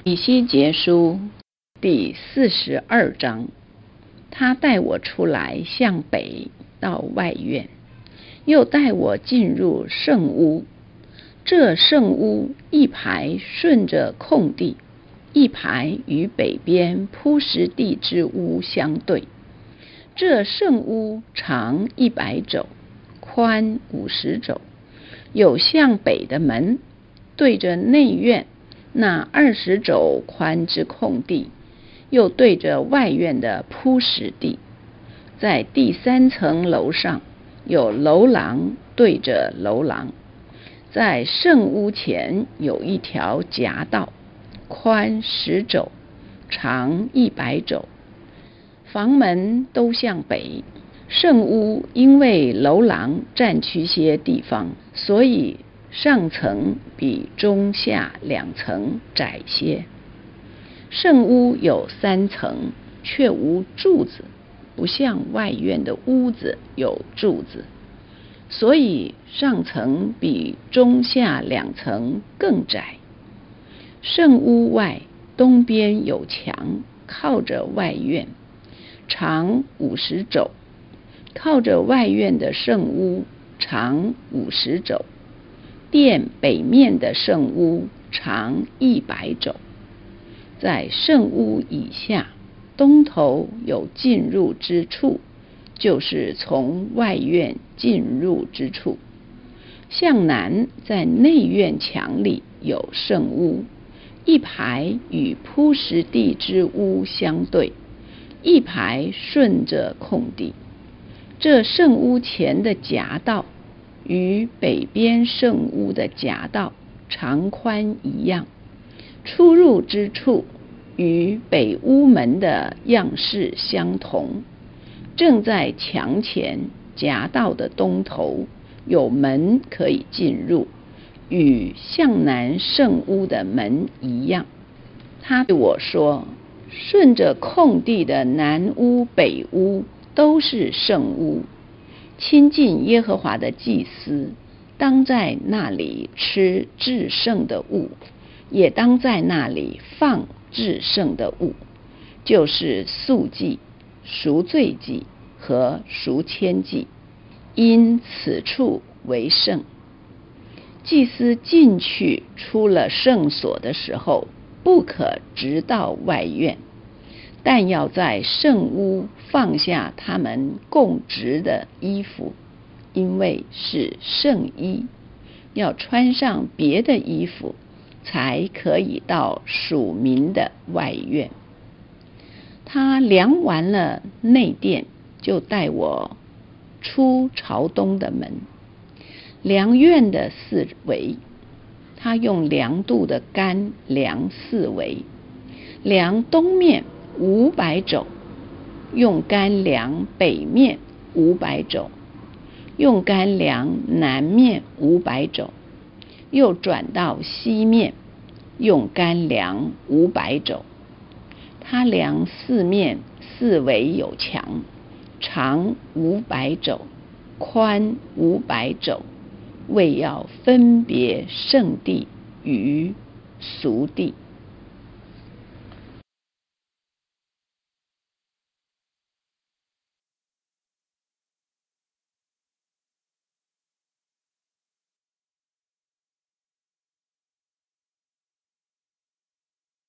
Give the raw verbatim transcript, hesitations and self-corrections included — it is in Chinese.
以西结书第四十二章，他带我出来，向北到外院，又带我进入圣屋。这圣屋一排顺着空地，一排与北边铺石地之屋相对。这圣屋长一百肘，宽五十肘，有向北的门，对着内院那二十肘宽之空地，又对着外院的铺石地。在第三层楼上有楼廊对着楼廊。在圣屋前有一条夹道，宽十肘，长一百肘，房门都向北。圣屋因为楼廊占去些地方，所以上层比中下两层窄些。圣屋有三层，却无柱子，不像外院的屋子有柱子，所以上层比中下两层更窄。圣屋外东边有墙，靠着外院，长五十肘，靠着外院的圣屋长五十肘。殿北面的圣屋长一百肘。在圣屋以下，东头有进入之处，就是从外院进入之处。向南在内院墙里有圣屋，一排与铺石地之屋相对，一排顺着空地。这圣屋前的夹道与北边圣屋的夹道长宽一样，出入之处与北屋门的样式相同。正在墙前夹道的东头有门可以进入，与向南圣屋的门一样。他对我说，顺着空地的南屋北屋都是圣屋，亲近耶和华的祭司当在那里吃至圣的物，也当在那里放至圣的物，就是素祭、赎罪祭和赎愆祭，因此处为圣。祭司进去出了圣所的时候，不可直到外院，但要在圣屋放下他们供职的衣服，因为是圣衣，要穿上别的衣服，才可以到属民的外院。他量完了内殿，就带我出朝东的门，量院的四围。他用量度的杆量四围，量东面五百肘，用杆量北面五百肘，用杆量南面五百肘，又转到西面，用杆量五百肘。他量四面四围有墙，长五百肘，宽五百肘，为要分别圣地与俗地。